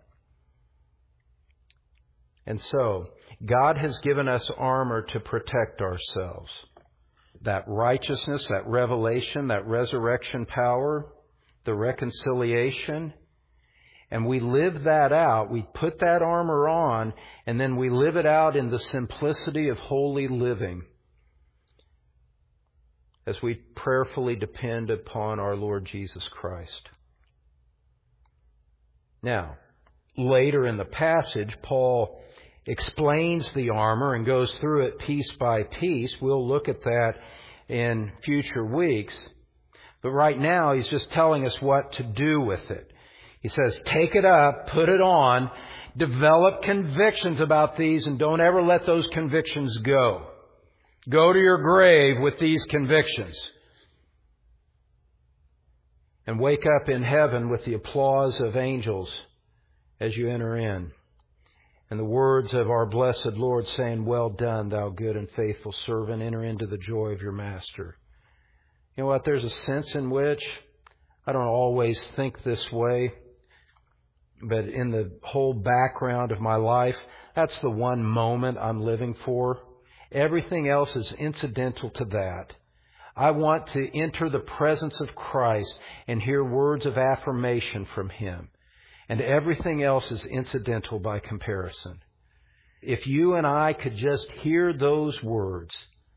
And so, God has given us armor to protect ourselves. That righteousness, that revelation, that resurrection power, the reconciliation. And we live that out. We put that armor on, and then we live it out in the simplicity of holy living as we prayerfully depend upon our Lord Jesus Christ. Now, later in the passage, Paul explains the armor and goes through it piece by piece. We'll look at that in future weeks. But right now, he's just telling us what to do with it. He says, take it up, put it on, develop convictions about these, and don't ever let those convictions go. Go to your grave with these convictions. And wake up in heaven with the applause of angels as you enter in. And the words of our blessed Lord saying, well done, thou good and faithful servant, enter into the joy of your master. You know what? There's a sense in which I don't always think this way, but in the whole background of my life, that's the one moment I'm living for. Everything else is incidental to that. I want to enter the presence of Christ and hear words of affirmation from Him. And everything else is incidental by comparison. If you and I could just hear those words,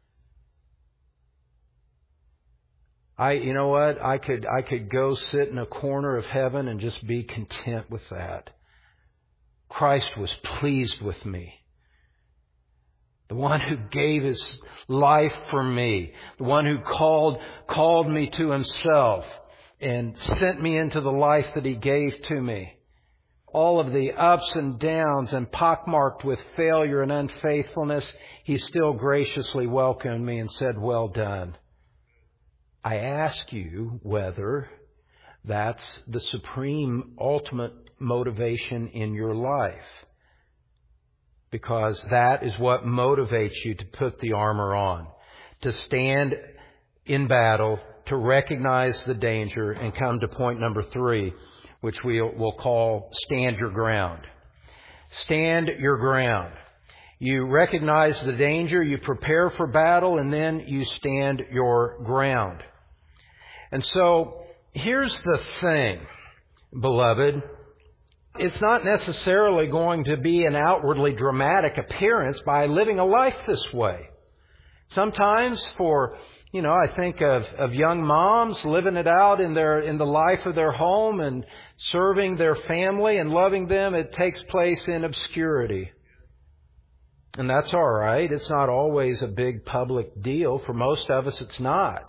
you know what? I could go sit in a corner of heaven and just be content with that. Christ was pleased with me. The one who gave His life for me. The one who called me to Himself and sent me into the life that He gave to me. All of the ups and downs and pockmarked with failure and unfaithfulness, He still graciously welcomed me and said, "Well done." I ask you whether that's the supreme, ultimate motivation in your life. Because that is what motivates you to put the armor on. To stand in battle, to recognize the danger, and come to point number 3, which we'll call stand your ground. Stand your ground. You recognize the danger, you prepare for battle, and then you stand your ground. And so, here's the thing, beloved. It's not necessarily going to be an outwardly dramatic appearance by living a life this way. Sometimes I think of young moms living it out in the life of their home and serving their family and loving them. It takes place in obscurity. And that's all right. It's not always a big public deal. For most of us, it's not.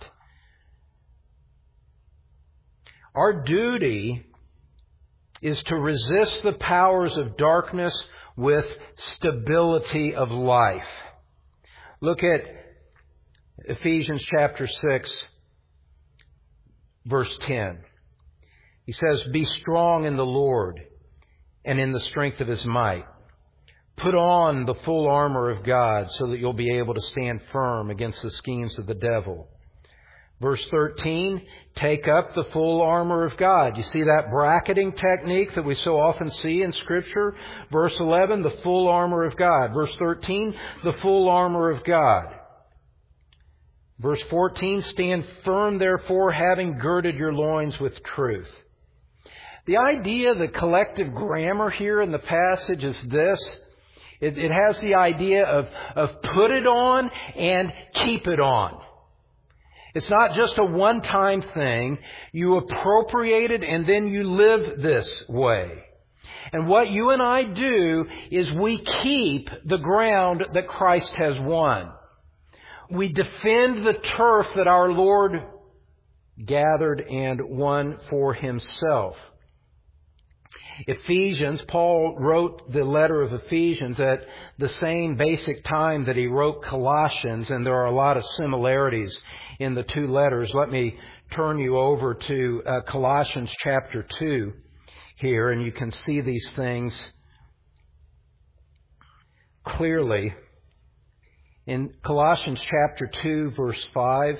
Our duty is to resist the powers of darkness with stability of life. Look at Ephesians chapter 6, verse 10. He says, "Be strong in the Lord and in the strength of His might. Put on the full armor of God so that you'll be able to stand firm against the schemes of the devil." Verse 13, take up the full armor of God. You see that bracketing technique that we so often see in Scripture? Verse 11, the full armor of God. Verse 13, the full armor of God. Verse 14, stand firm therefore, having girded your loins with truth. The idea, the collective grammar here in the passage is this. It has the idea of put it on and keep it on. It's not just a one-time thing. You appropriate it and then you live this way. And what you and I do is we keep the ground that Christ has won. We defend the turf that our Lord gathered and won for Himself. Paul wrote the letter of Ephesians at the same basic time that he wrote Colossians, and there are a lot of similarities in the two letters. Let me turn you over to Colossians chapter 2 here, and you can see these things clearly. In Colossians chapter 2, verse 5,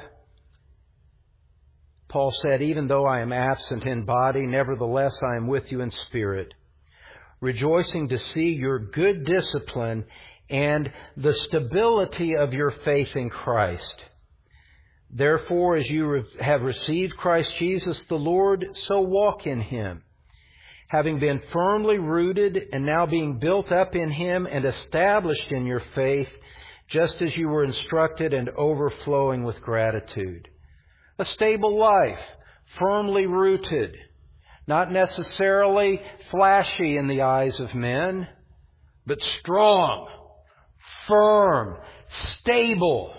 Paul said, "Even though I am absent in body, nevertheless I am with you in spirit, rejoicing to see your good discipline and the stability of your faith in Christ. Therefore, as you have received Christ Jesus the Lord, so walk in Him, having been firmly rooted and now being built up in Him and established in your faith, just as you were instructed, and overflowing with gratitude." A stable life, firmly rooted, not necessarily flashy in the eyes of men, but strong, firm, stable.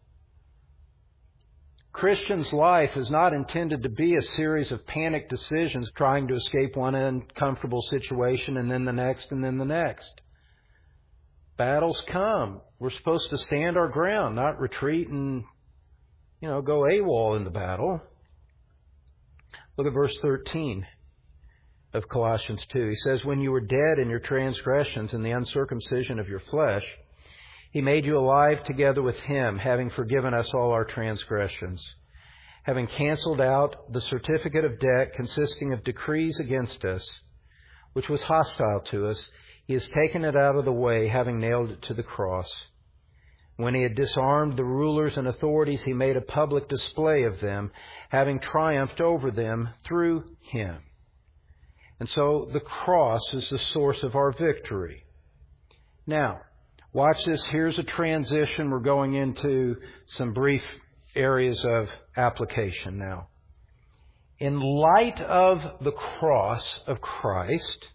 Christian's life is not intended to be a series of panic decisions trying to escape one uncomfortable situation and then the next and then the next. Battles come. We're supposed to stand our ground, not retreat and go AWOL in the battle. Look at verse 13 of Colossians 2. He says, "When you were dead in your transgressions and the uncircumcision of your flesh, He made you alive together with Him, having forgiven us all our transgressions, having canceled out the certificate of debt consisting of decrees against us, which was hostile to us. He has taken it out of the way, having nailed it to the cross. When he had disarmed the rulers and authorities, he made a public display of them, having triumphed over them through him. And so the cross is the source of our victory. Now, watch this. Here's a transition. We're going into some brief areas of application now. In light of the cross of Christ,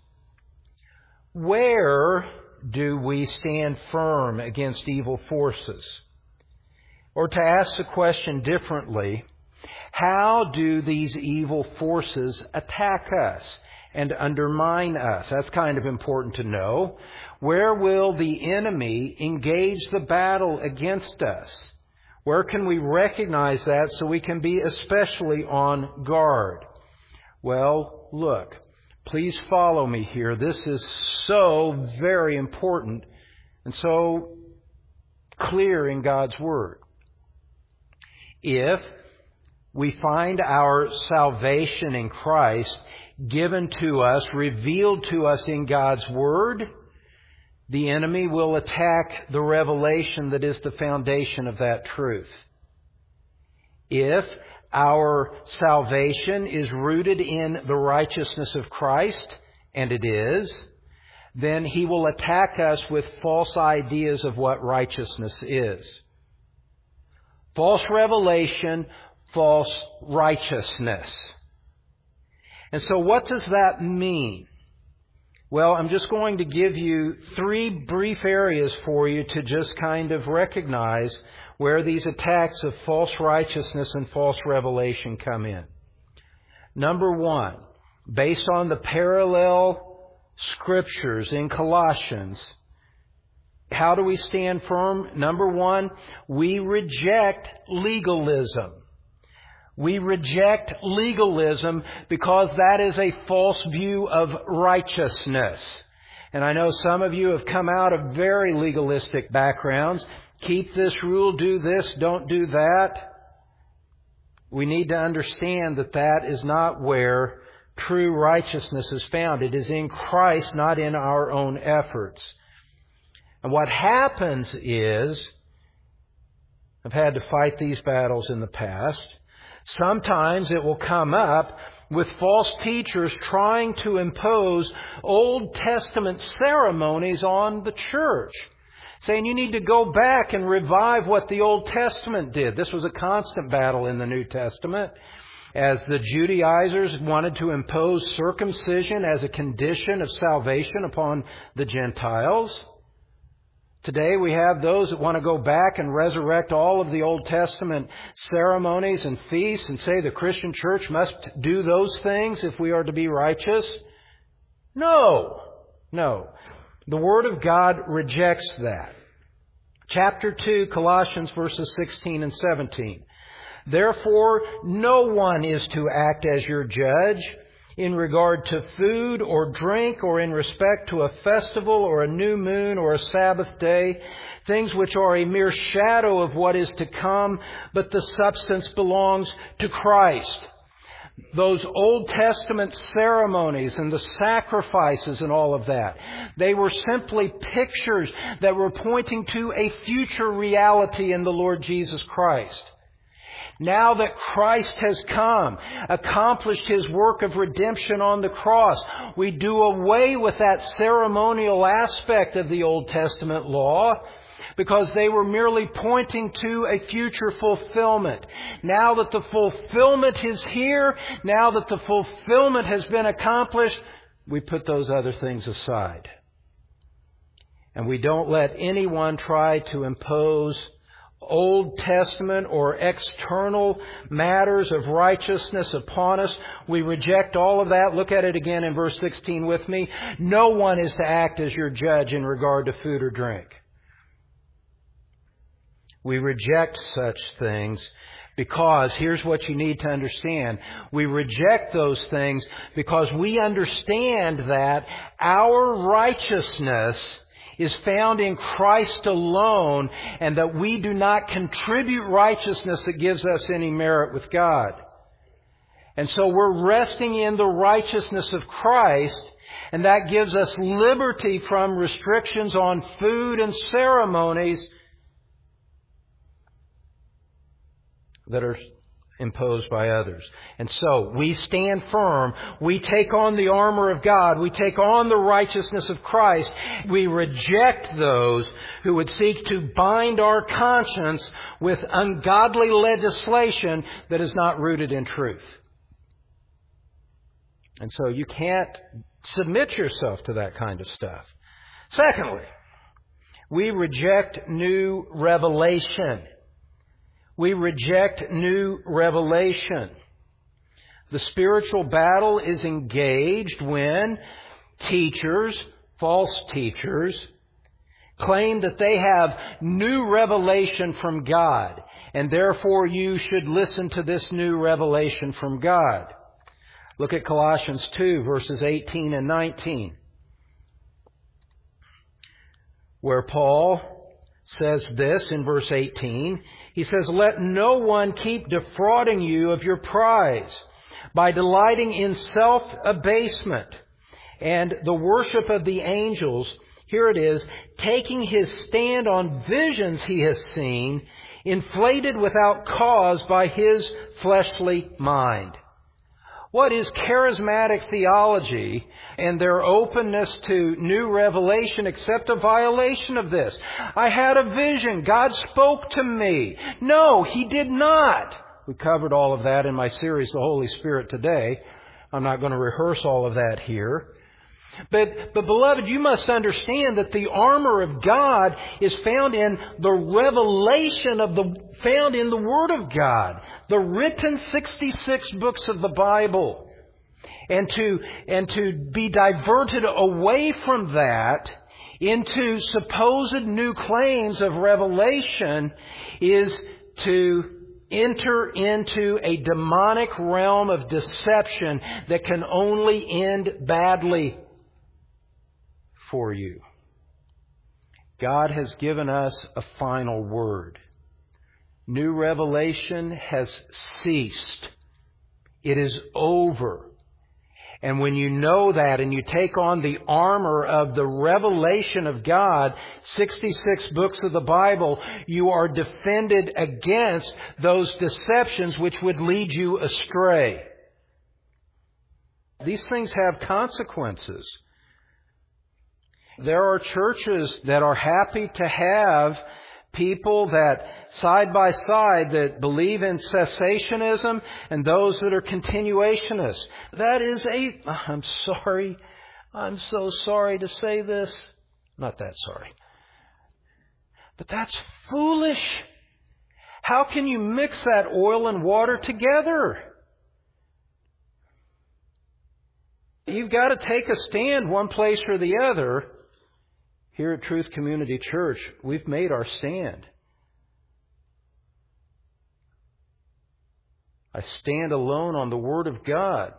where do we stand firm against evil forces? Or to ask the question differently, how do these evil forces attack us and undermine us? That's kind of important to know. Where will the enemy engage the battle against us? Where can we recognize that so we can be especially on guard? Well, look. Please follow me here. This is so very important and so clear in God's Word. If we find our salvation in Christ given to us, revealed to us in God's Word, the enemy will attack the revelation that is the foundation of that truth. If our salvation is rooted in the righteousness of Christ, and it is, then he will attack us with false ideas of what righteousness is. False revelation, false righteousness. And so what does that mean? Well, I'm just going to give you 3 brief areas for you to just kind of recognize where these attacks of false righteousness and false revelation come in. Number 1, based on the parallel scriptures in Colossians, how do we stand firm? Number 1, we reject legalism. We reject legalism because that is a false view of righteousness. And I know some of you have come out of very legalistic backgrounds. Keep this rule, do this, don't do that. We need to understand that that is not where true righteousness is found. It is in Christ, not in our own efforts. And what happens is, I've had to fight these battles in the past. Sometimes it will come up with false teachers trying to impose Old Testament ceremonies on the church, saying you need to go back and revive what the Old Testament did. This was a constant battle in the New Testament, as the Judaizers wanted to impose circumcision as a condition of salvation upon the Gentiles. Today we have those that want to go back and resurrect all of the Old Testament ceremonies and feasts and say the Christian church must do those things if we are to be righteous. No. The Word of God rejects that. Chapter 2, Colossians verses 16 and 17. Therefore, no one is to act as your judge in regard to food or drink or in respect to a festival or a new moon or a Sabbath day, things which are a mere shadow of what is to come, but the substance belongs to Christ. Those Old Testament ceremonies and the sacrifices and all of that, they were simply pictures that were pointing to a future reality in the Lord Jesus Christ. Now that Christ has come, accomplished His work of redemption on the cross, we do away with that ceremonial aspect of the Old Testament law, because they were merely pointing to a future fulfillment. Now that the fulfillment is here, now that the fulfillment has been accomplished, we put those other things aside. And we don't let anyone try to impose Old Testament or external matters of righteousness upon us. We reject all of that. Look at it again in verse 16 with me. No one is to act as your judge in regard to food or drink. We reject such things because, here's what you need to understand. We reject those things because we understand that our righteousness is found in Christ alone, and that we do not contribute righteousness that gives us any merit with God. And so we're resting in the righteousness of Christ, and that gives us liberty from restrictions on food and ceremonies that are imposed by others. And so we stand firm. We take on the armor of God. We take on the righteousness of Christ. We reject those who would seek to bind our conscience with ungodly legislation that is not rooted in truth. And so you can't submit yourself to that kind of stuff. Secondly, we reject new revelation. We reject new revelation. The spiritual battle is engaged when teachers, false teachers, claim that they have new revelation from God, and therefore you should listen to this new revelation from God. Look at Colossians 2, verses 18 and 19, where Paul says this in verse 18. He says, "Let no one keep defrauding you of your prize by delighting in self-abasement and the worship of the angels." Here it is, taking his stand on visions he has seen, inflated without cause by his fleshly mind. What is charismatic theology and their openness to new revelation except a violation of this? I had a vision. God spoke to me. No, He did not. We covered all of that in my series, The Holy Spirit, today. I'm not going to rehearse all of that here. But beloved, you must understand that the armor of God is found in the revelation found in the Word of God, the written 66 books of the Bible. And to be diverted away from that into supposed new claims of revelation is to enter into a demonic realm of deception that can only end badly for you. God has given us a final word. New revelation has ceased. It is over. And when you know that and you take on the armor of the revelation of God, 66 books of the Bible, you are defended against those deceptions which would lead you astray. These things have consequences. There are churches that are happy to have people that side by side that believe in cessationism and those that are continuationists. That is I'm so sorry to say this. Not that sorry. But that's foolish. How can you mix that oil and water together? You've got to take a stand one place or the other. Here at Truth Community Church, we've made our stand. I stand alone on the Word of God.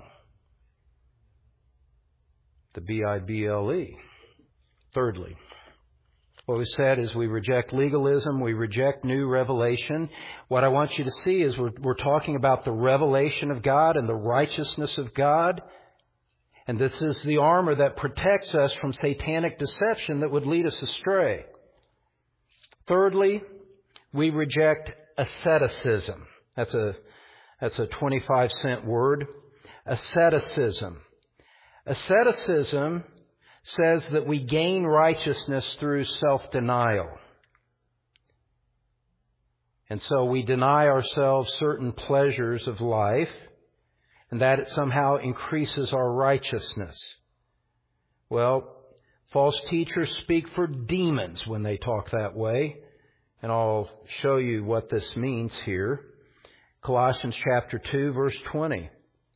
The Bible. Thirdly, what we said is we reject legalism, we reject new revelation. What I want you to see is we're talking about the revelation of God and the righteousness of God. And this is the armor that protects us from satanic deception that would lead us astray. Thirdly, we reject asceticism. That's a 25-cent word. Asceticism. Asceticism says that we gain righteousness through self-denial. And so we deny ourselves certain pleasures of life, and that it somehow increases our righteousness. Well, false teachers speak for demons when they talk that way. And I'll show you what this means here. Colossians chapter 2, verse 20.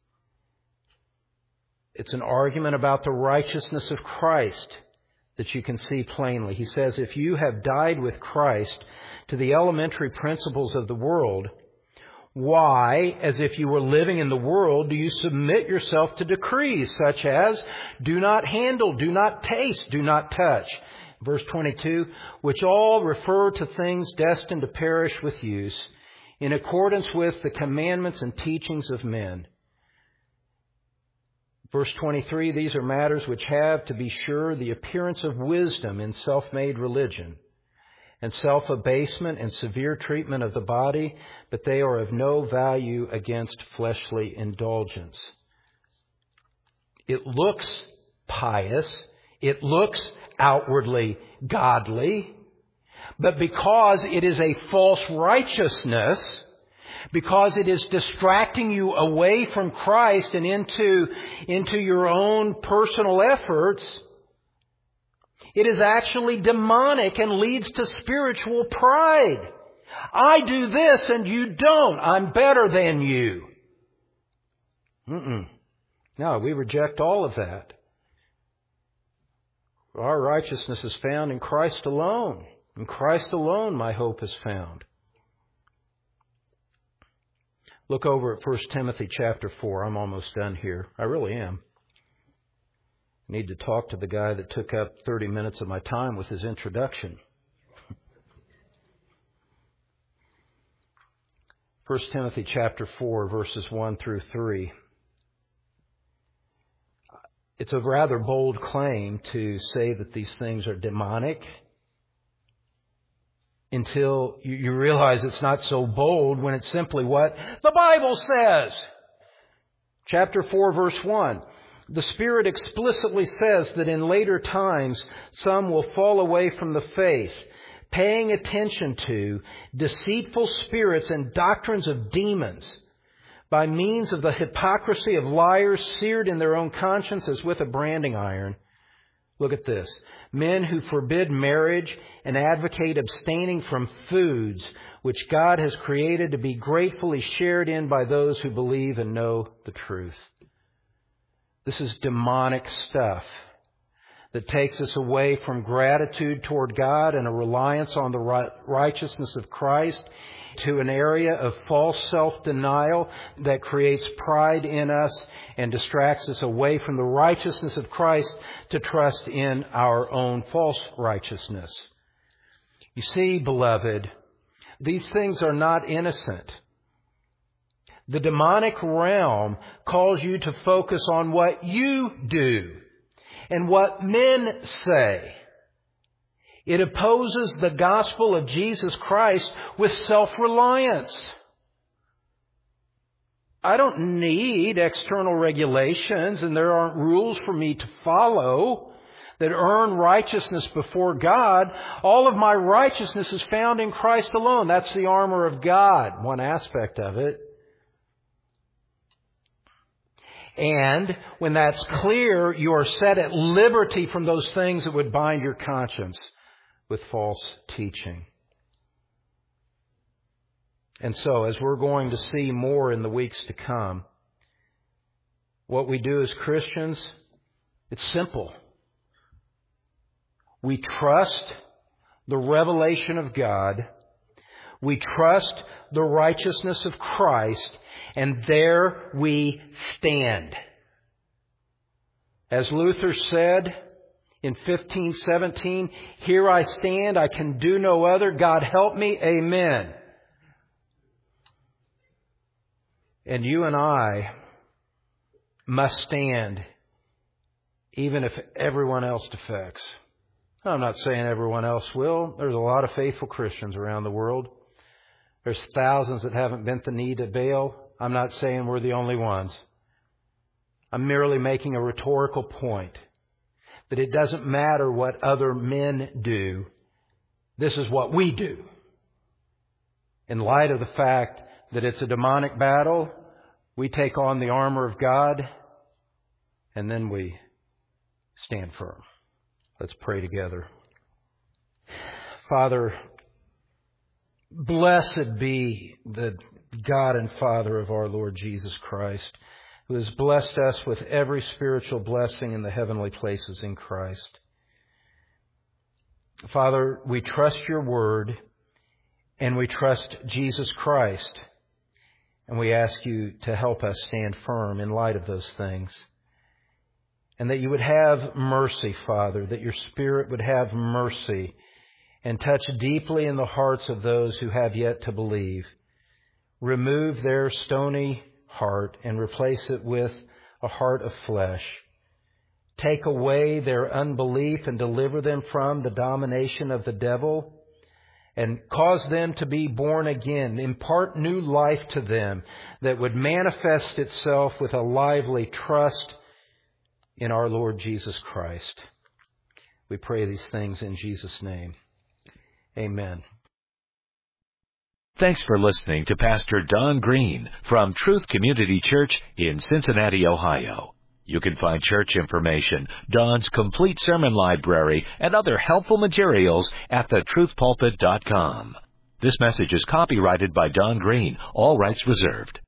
It's an argument about the righteousness of Christ that you can see plainly. He says, if you have died with Christ to the elementary principles of the world, why, as if you were living in the world, do you submit yourself to decrees such as do not handle, do not taste, do not touch? Verse 22, which all refer to things destined to perish with use, in accordance with the commandments and teachings of men. Verse 23, these are matters which have, to be sure, the appearance of wisdom in self-made religion. and self-abasement and severe treatment of the body, but they are of no value against fleshly indulgence. It looks pious. It looks outwardly godly. But because it is a false righteousness, because it is distracting you away from Christ and into your own personal efforts, it is actually demonic and leads to spiritual pride. I do this and you don't. I'm better than you. No, we reject all of that. Our righteousness is found in Christ alone. In Christ alone my hope is found. Look over at 1 Timothy chapter 4. I'm almost done here. I really am. I need to talk to the guy that took up 30 minutes of my time with his introduction. 1 Timothy chapter 4, verses 1 through 3. It's a rather bold claim to say that these things are demonic until you realize it's not so bold when it's simply what the Bible says. Chapter 4, verse 1. The Spirit explicitly says that in later times some will fall away from the faith, paying attention to deceitful spirits and doctrines of demons, by means of the hypocrisy of liars seared in their own conscience as with a branding iron. Look at this. Men who forbid marriage and advocate abstaining from foods which God has created to be gratefully shared in by those who believe and know the truth. This is demonic stuff that takes us away from gratitude toward God and a reliance on the righteousness of Christ to an area of false self-denial that creates pride in us and distracts us away from the righteousness of Christ to trust in our own false righteousness. You see, beloved, these things are not innocent. The demonic realm calls you to focus on what you do and what men say. It opposes the gospel of Jesus Christ with self-reliance. I don't need external regulations, and there aren't rules for me to follow that earn righteousness before God. All of my righteousness is found in Christ alone. That's the armor of God, one aspect of it. And when that's clear, you are set at liberty from those things that would bind your conscience with false teaching. And so, as we're going to see more in the weeks to come, what we do as Christians, it's simple. We trust the revelation of God. We trust the righteousness of Christ, and there we stand. As Luther said in 1517, "Here I stand, I can do no other. God help me. Amen." And you and I must stand even if everyone else defects. I'm not saying everyone else will. There's a lot of faithful Christians around the world. There's thousands that haven't bent the knee to Baal. I'm not saying we're the only ones. I'm merely making a rhetorical point that it doesn't matter what other men do. This is what we do. In light of the fact that it's a demonic battle, we take on the armor of God, and then we stand firm. Let's pray together. Father, blessed be the God and Father of our Lord Jesus Christ, who has blessed us with every spiritual blessing in the heavenly places in Christ. Father, we trust your word, and we trust Jesus Christ, and we ask you to help us stand firm in light of those things. And that you would have mercy, Father, that your Spirit would have mercy and touch deeply in the hearts of those who have yet to believe. Remove their stony heart and replace it with a heart of flesh. Take away their unbelief and deliver them from the domination of the devil. and cause them to be born again. Impart new life to them that would manifest itself with a lively trust in our Lord Jesus Christ. We pray these things in Jesus' name. Amen. Thanks for listening to Pastor Don Green from Truth Community Church in Cincinnati, Ohio. You can find church information, Don's complete sermon library, and other helpful materials at thetruthpulpit.com. This message is copyrighted by Don Green, all rights reserved.